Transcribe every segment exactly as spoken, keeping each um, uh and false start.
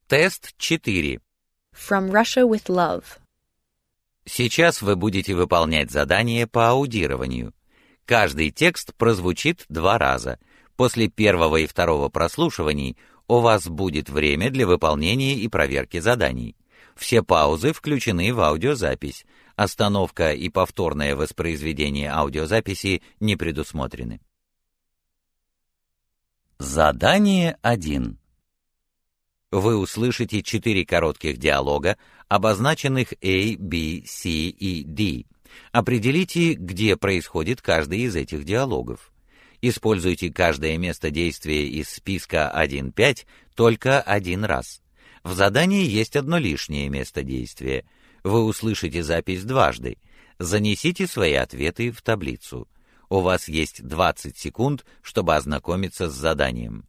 Тест четыре. From Russia with Love. Сейчас вы будете выполнять задание по аудированию. Каждый текст прозвучит два раза. После первого и второго прослушиваний у вас будет время для выполнения и проверки заданий. Все паузы включены в аудиозапись. Остановка и повторное воспроизведение аудиозаписи не предусмотрены. Задание один. Вы услышите четыре коротких диалога, обозначенных A, B, C и D. Определите, где происходит каждый из этих диалогов. Используйте каждое место действия из списка один пять только один раз. В задании есть одно лишнее место действия. Вы услышите запись дважды. Занесите свои ответы в таблицу. У вас есть двадцать секунд, чтобы ознакомиться с заданием.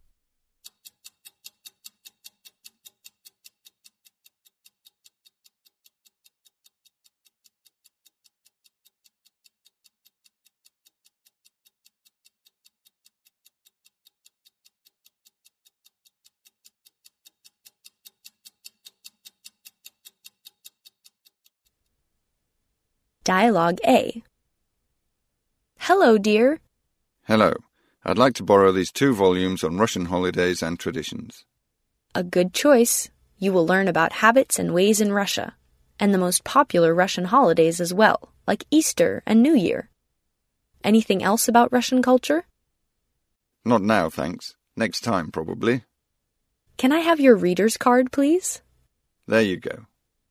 Dialogue A. Hello, dear. Hello. I'd like to borrow these two volumes on Russian holidays and traditions. A good choice. You will learn about habits and ways in Russia, and the most popular Russian holidays as well, like Easter and New Year. Anything else about Russian culture? Not now, thanks. Next time, probably. Can I have your reader's card, please? There you go.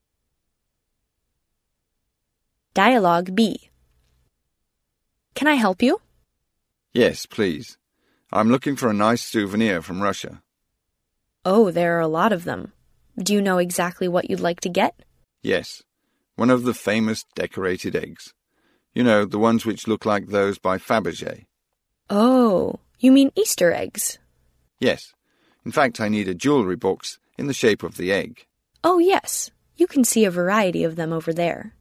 Dialogue B. Can I help you? Yes, please. I'm looking for a nice souvenir from Russia. Oh, there are a lot of them. Do you know exactly what you'd like to get? Yes. One of the famous decorated eggs. You know, the ones which look like those by Fabergé. Oh, you mean Easter eggs? Yes. In fact, I need a jewelry box in the shape of the egg. Oh, yes. You can see a variety of them over there.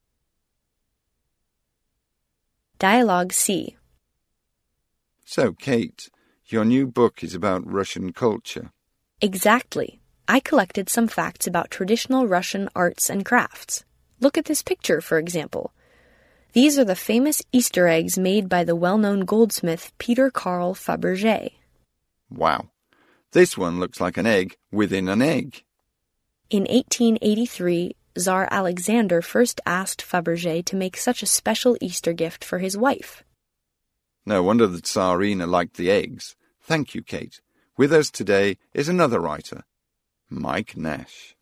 Dialogue C. So, Kate, your new book is about Russian culture. Exactly. I collected some facts about traditional Russian arts and crafts. Look at this picture, for example. These are the famous Easter eggs made by the well-known goldsmith Peter Carl Fabergé. Wow. This one looks like an egg within an egg. In eighteen eighty-three, Tsar Alexander first asked Fabergé to make such a special Easter gift for his wife. No wonder the Tsarina liked the eggs. Thank you, Kate. With us today is another writer, Mike Nash.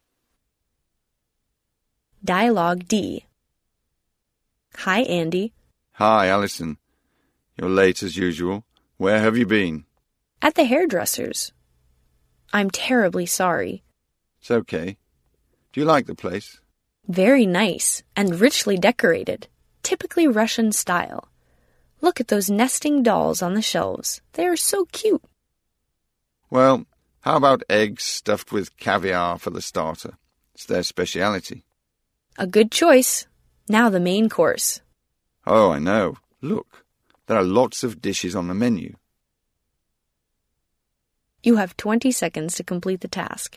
Dialogue D. Hi, Andy. Hi, Alison. You're late as usual. Where have you been? At the hairdresser's. I'm terribly sorry. It's okay. Do you like the place? Very nice and richly decorated, typically Russian style. Look at those nesting dolls on the shelves. They are so cute. Well, how about eggs stuffed with caviar for the starter? It's their speciality. A good choice. Now the main course. Oh, I know. Look, there are lots of dishes on the menu. You have twenty seconds to complete the task.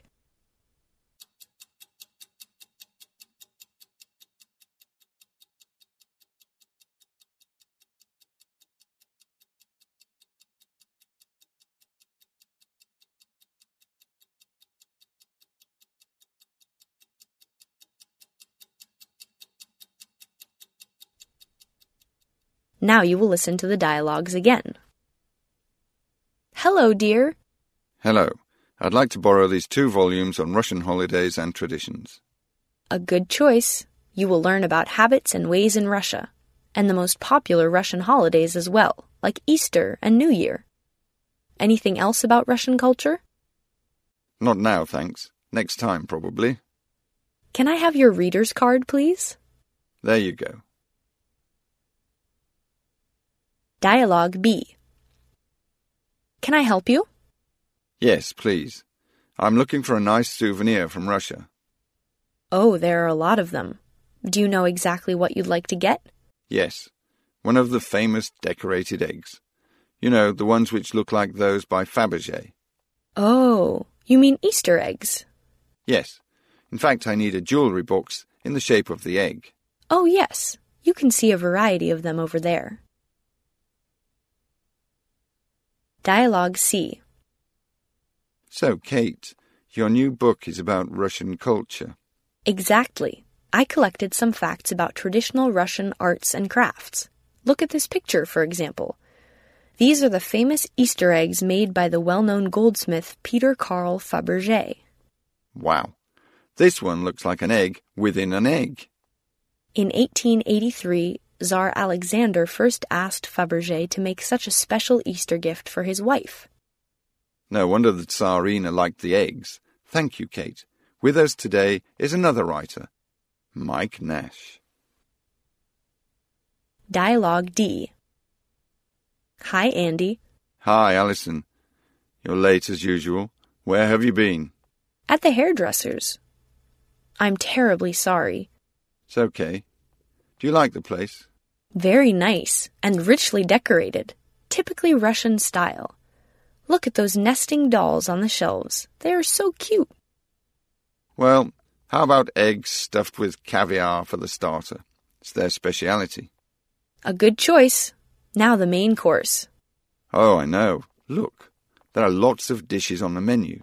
Now you will listen to the dialogues again. Hello, dear. Hello. I'd like to borrow these two volumes on Russian holidays and traditions. A good choice. You will learn about habits and ways in Russia, and the most popular Russian holidays as well, like Easter and New Year. Anything else about Russian culture? Not now, thanks. Next time, probably. Can I have your reader's card, please? There you go. Dialogue B. Can I help you? Yes, please. I'm looking for a nice souvenir from Russia. Oh, there are a lot of them. Do you know exactly what you'd like to get? Yes. One of the famous decorated eggs. You know, the ones which look like those by Fabergé. Oh, you mean Easter eggs? Yes. In fact, I need a jewelry box in the shape of the egg. Oh, yes. You can see a variety of them over there. Dialogue C. So, Kate, your new book is about Russian culture. Exactly. I collected some facts about traditional Russian arts and crafts. Look at this picture, for example. These are the famous Easter eggs made by the well-known goldsmith Peter Carl Fabergé. Wow. This one looks like an egg within an egg. In eighteen eighty-three, Tsar Alexander first asked Fabergé to make such a special Easter gift for his wife. No wonder the Tsarina liked the eggs. Thank you, Kate. With us today is another writer, Mike Nash. Dialogue D. Hi, Andy. Hi, Alison. You're late as usual. Where have you been? At the hairdresser's. I'm terribly sorry. It's okay. Do you like the place? Very nice and richly decorated, typically Russian style. Look at those nesting dolls on the shelves. They are so cute. Well, how about eggs stuffed with caviar for the starter? It's their speciality. A good choice. Now the main course. Oh, I know. Look, there are lots of dishes on the menu.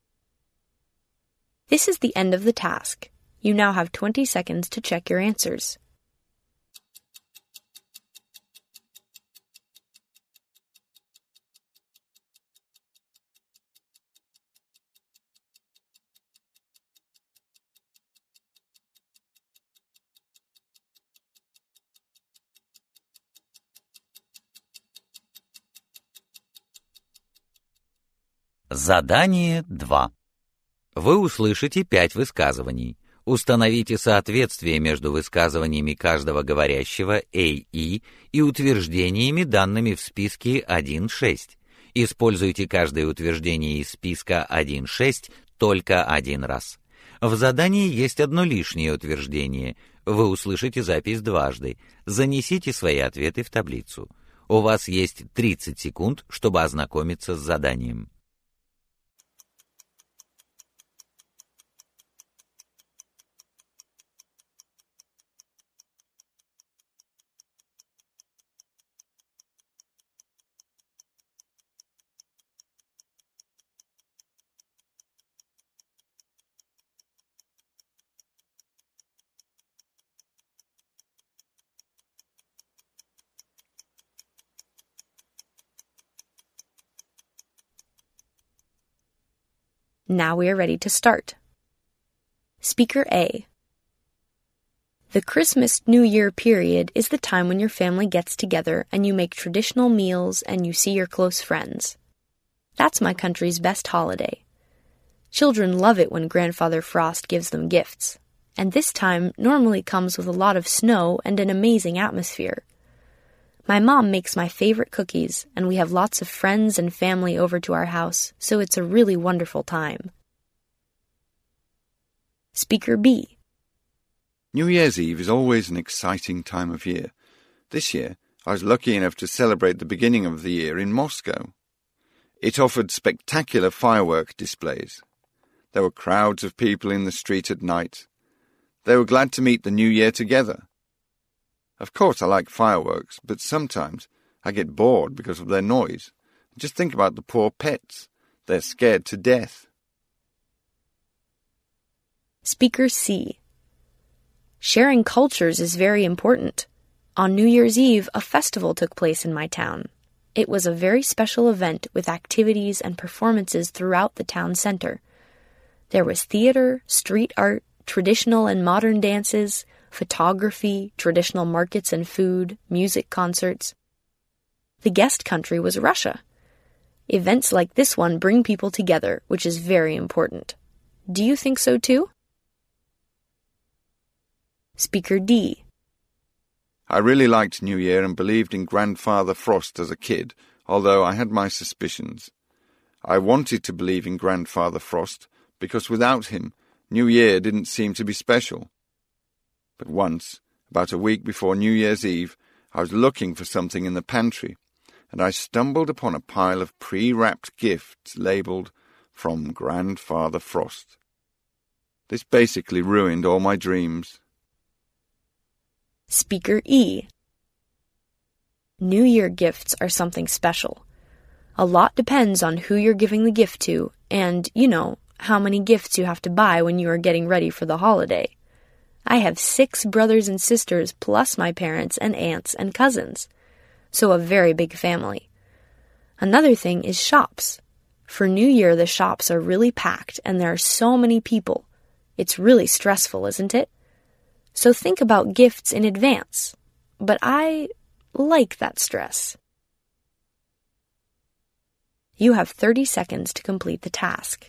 This is the end of the task. You now have twenty seconds to check your answers. Задание два. Вы услышите пять высказываний. Установите соответствие между высказываниями каждого говорящего A I и утверждениями, данными в списке один шесть. Используйте каждое утверждение из списка один шесть только один раз. В задании есть одно лишнее утверждение. Вы услышите запись дважды. Занесите свои ответы в таблицу. У вас есть тридцать секунд, чтобы ознакомиться с заданием. Now we are ready to start. Speaker A. The Christmas-New Year period is the time when your family gets together and you make traditional meals and you see your close friends. That's my country's best holiday. Children love it when Grandfather Frost gives them gifts, and this time normally comes with a lot of snow and an amazing atmosphere. My mom makes my favorite cookies, and we have lots of friends and family over to our house, so it's a really wonderful time. Speaker B. New Year's Eve is always an exciting time of year. This year, I was lucky enough to celebrate the beginning of the year in Moscow. It offered spectacular firework displays. There were crowds of people in the street at night. They were glad to meet the New Year together. Of course, I like fireworks, but sometimes I get bored because of their noise. Just think about the poor pets. They're scared to death. Speaker C. Sharing cultures is very important. On New Year's Eve, a festival took place in my town. It was a very special event with activities and performances throughout the town center. There was theater, street art, traditional and modern dances, photography, traditional markets and food, music concerts. The guest country was Russia. Events like this one bring people together, which is very important. Do you think so too? Speaker D. I really liked New Year and believed in Grandfather Frost as a kid, although I had my suspicions. I wanted to believe in Grandfather Frost because without him, New Year didn't seem to be special. But once, about a week before New Year's Eve, I was looking for something in the pantry, and I stumbled upon a pile of pre-wrapped gifts labelled, "From Grandfather Frost." This basically ruined all my dreams. Speaker E. New Year gifts are something special. A lot depends on who you're giving the gift to and, you know, how many gifts you have to buy when you are getting ready for the holiday. I have six brothers and sisters plus my parents and aunts and cousins, so a very big family. Another thing is shops. For New Year, the shops are really packed and there are so many people. It's really stressful, isn't it? So think about gifts in advance. But I like that stress. You have thirty seconds to complete the task.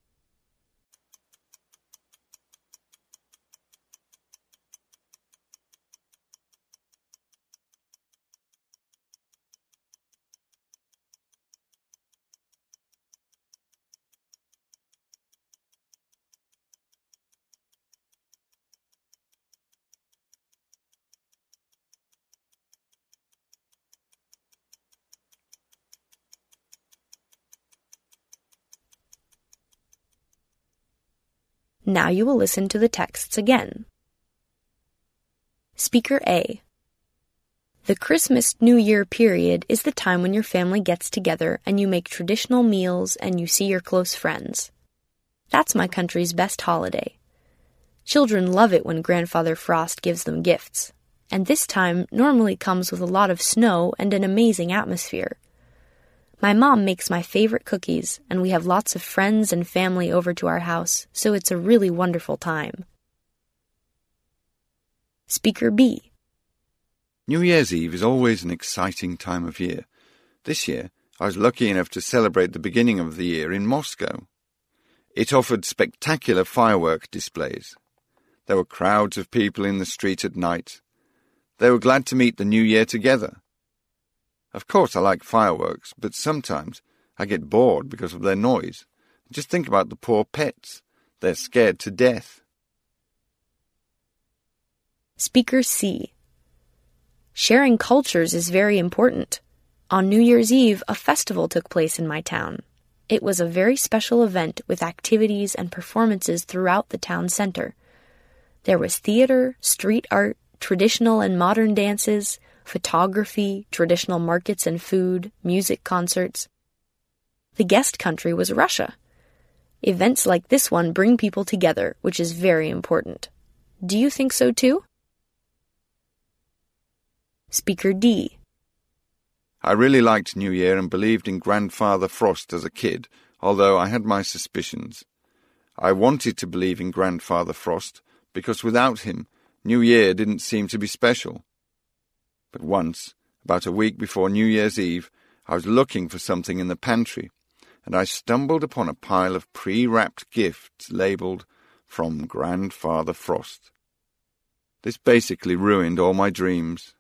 Now you will listen to the texts again. Speaker A. The Christmas-New Year period is the time when your family gets together and you make traditional meals and you see your close friends. That's my country's best holiday. Children love it when Grandfather Frost gives them gifts, and this time normally comes with a lot of snow and an amazing atmosphere. My mom makes my favorite cookies, and we have lots of friends and family over to our house, so it's a really wonderful time. Speaker B. New Year's Eve is always an exciting time of year. This year, I was lucky enough to celebrate the beginning of the year in Moscow. It offered spectacular firework displays. There were crowds of people in the street at night. They were glad to meet the new year together. Of course I like fireworks, but sometimes I get bored because of their noise. Just think about the poor pets. They're scared to death. Speaker C. Sharing cultures is very important. On New Year's Eve, a festival took place in my town. It was a very special event with activities and performances throughout the town center. There was theater, street art, traditional and modern dances, photography, traditional markets and food, music concerts. The guest country was Russia. Events like this one bring people together, which is very important. Do you think so too? Speaker D. I really liked New Year and believed in Grandfather Frost as a kid, although I had my suspicions. I wanted to believe in Grandfather Frost because without him, New Year didn't seem to be special. But once, about a week before New Year's Eve, I was looking for something in the pantry, and I stumbled upon a pile of pre-wrapped gifts labelled, "From Grandfather Frost." This basically ruined all my dreams.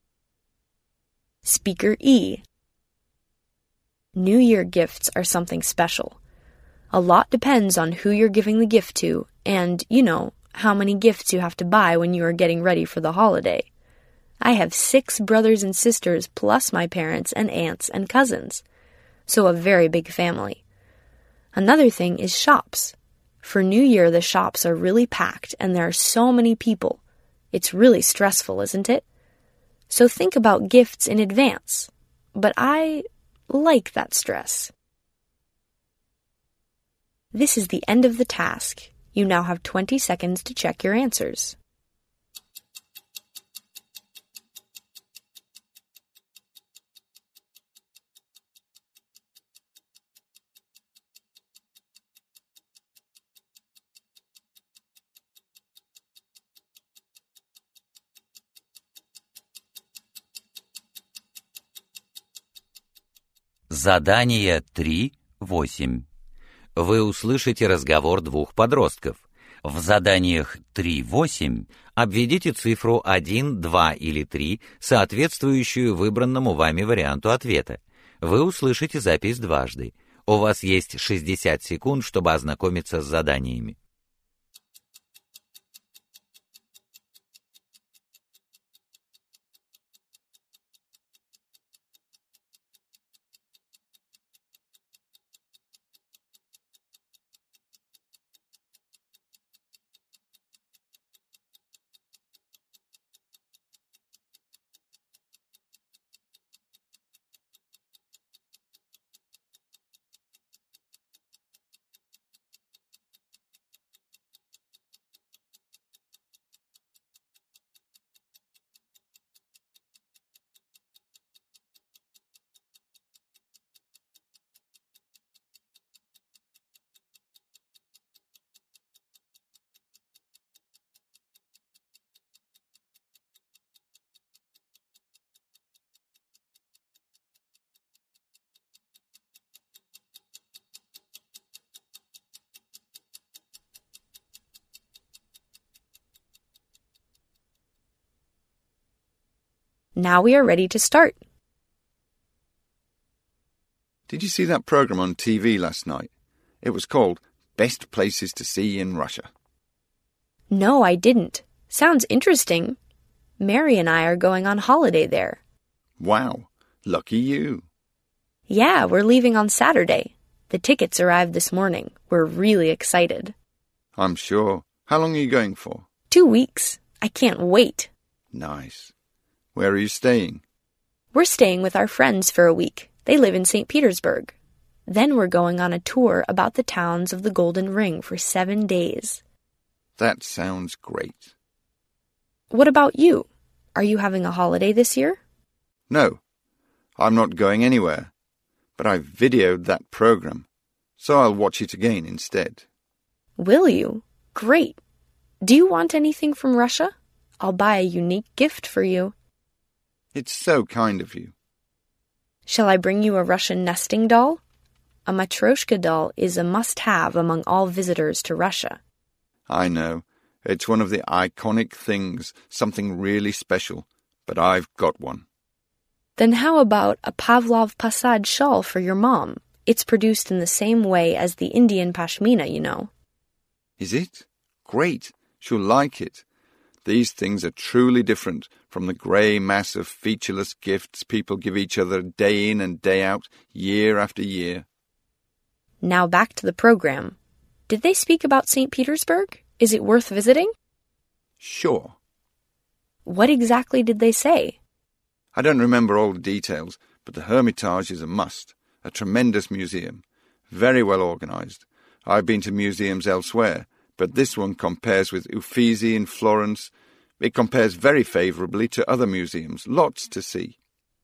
Speaker E. New Year gifts are something special. A lot depends on who you're giving the gift to and, you know, how many gifts you have to buy when you are getting ready for the holiday. I have six brothers and sisters plus my parents and aunts and cousins, so a very big family. Another thing is shops. For New Year, the shops are really packed and there are so many people. It's really stressful, isn't it? So think about gifts in advance. But I like that stress. This is the end of the task. You now have twenty seconds to check your answers. Задание три восемь. Вы услышите разговор двух подростков. В заданиях три восемь обведите цифру один, два или три, соответствующую выбранному вами варианту ответа. Вы услышите запись дважды. У вас есть шестьдесят секунд, чтобы ознакомиться с заданиями. Now we are ready to start. Did you see that program on T V last night? It was called Best Places to See in Russia. No, I didn't. Sounds interesting. Mary and I are going on holiday there. Wow, lucky you. Yeah, we're leaving on Saturday. The tickets arrived this morning. We're really excited. I'm sure. How long are you going for? Two weeks. I can't wait. Nice. Where are you staying? We're staying with our friends for a week. They live in Saint Petersburg. Then we're going on a tour about the towns of the Golden Ring for seven days. That sounds great. What about you? Are you having a holiday this year? No, I'm not going anywhere. But I've videoed that program, so I'll watch it again instead. Will you? Great. Do you want anything from Russia? I'll buy a unique gift for you. It's so kind of you. Shall I bring you a Russian nesting doll? A Matryoshka doll is a must-have among all visitors to Russia. I know. It's one of the iconic things, something really special, but I've got one. Then how about a Pavlov Passad shawl for your mom? It's produced in the same way as the Indian pashmina, you know. Is it? Great. She'll like it. These things are truly different from the grey mass of featureless gifts people give each other day in and day out, year after year. Now back to the program. Did they speak about Saint Petersburg? Is it worth visiting? Sure. What exactly did they say? I don't remember all the details, but the Hermitage is a must. A tremendous museum. Very well organised. I've been to museums elsewhere, but this one compares with Uffizi in Florence. It compares very favourably to other museums. Lots to see.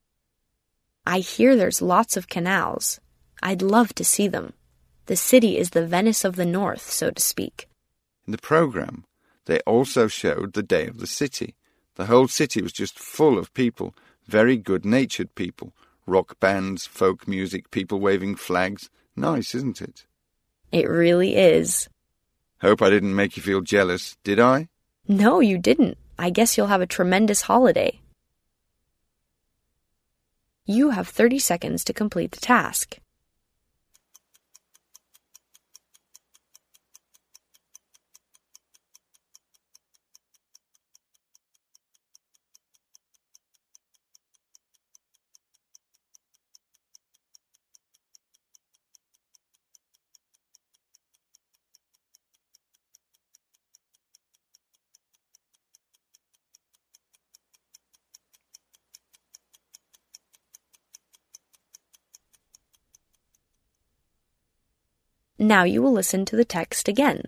I hear there's lots of canals. I'd love to see them. The city is the Venice of the North, so to speak. In the programme, they also showed the day of the city. The whole city was just full of people. Very good-natured people. Rock bands, folk music, people waving flags. Nice, isn't it? It really is. Hope I didn't make you feel jealous, did I? No, you didn't. I guess you'll have a tremendous holiday. You have thirty seconds to complete the task. Now you will listen to the text again.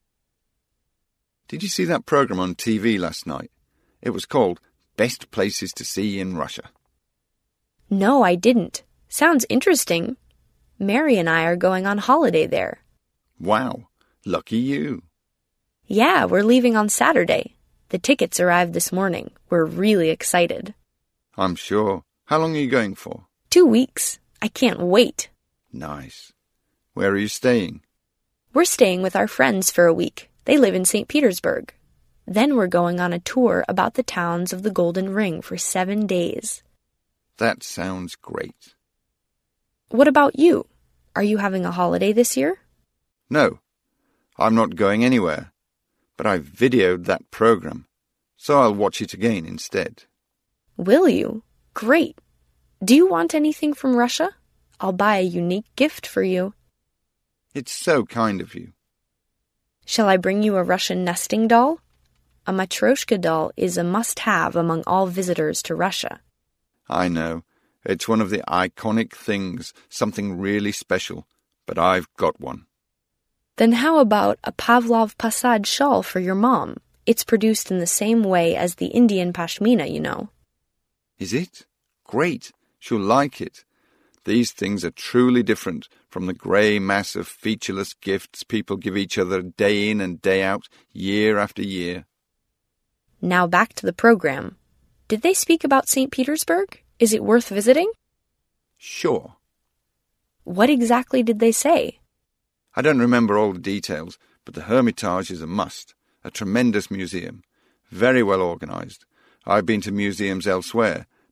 Did you see that program on T V last night? It was called Best Places to See in Russia. No, I didn't. Sounds interesting. Mary and I are going on holiday there. Wow, lucky you. Yeah, we're leaving on Saturday. The tickets arrived this morning. We're really excited. I'm sure. How long are you going for? Two weeks. I can't wait. Nice. Where are you staying? We're staying with our friends for a week. They live in Saint Petersburg. Then we're going on a tour about the towns of the Golden Ring for seven days. That sounds great. What about you? Are you having a holiday this year? No, I'm not going anywhere. But I've videoed that program, so I'll watch it again instead. Will you? Great. Do you want anything from Russia? I'll buy a unique gift for you. It's so kind of you. Shall I bring you a Russian nesting doll? A Matryoshka doll is a must-have among all visitors to Russia. I know. It's one of the iconic things, something really special, but I've got one. Then how about a Pavlov Passad shawl for your mom? It's produced in the same way as the Indian pashmina, you know. Is it? Great. She'll like it. These things are truly different from the grey mass of featureless gifts people give each other day in and day out, year after year. Now back to the program. Did they speak about Saint Petersburg? Is it worth visiting? Sure. What exactly did they say? I don't remember all the details, but the Hermitage is a must. A tremendous museum. Very well organised. I've been to museums elsewhere,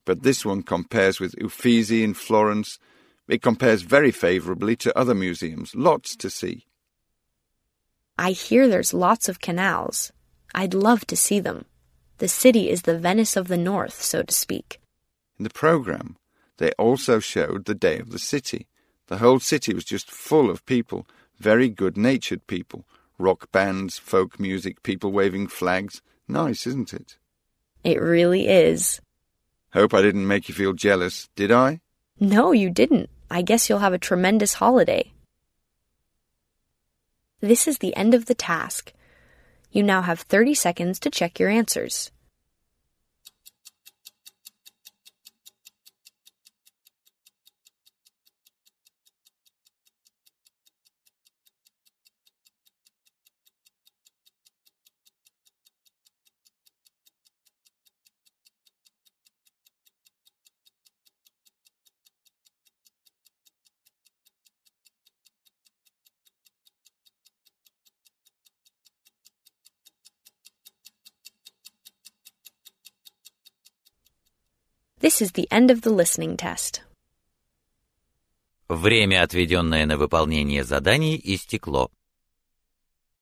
but this one compares with Uffizi in Florence. It compares very favourably to other museums, lots to see. I hear there's lots of canals. I'd love to see them. The city is the Venice of the North, so to speak. In the programme, they also showed the day of the city. The whole city was just full of people, very good-natured people. Rock bands, folk music, people waving flags. Nice, isn't it? It really is. Hope I didn't make you feel jealous, did I? No, you didn't. I guess you'll have a tremendous holiday. This is the end of the task. You now have thirty seconds to check your answers. This is the end of the listening test. Время, отведенное на выполнение заданий, истекло.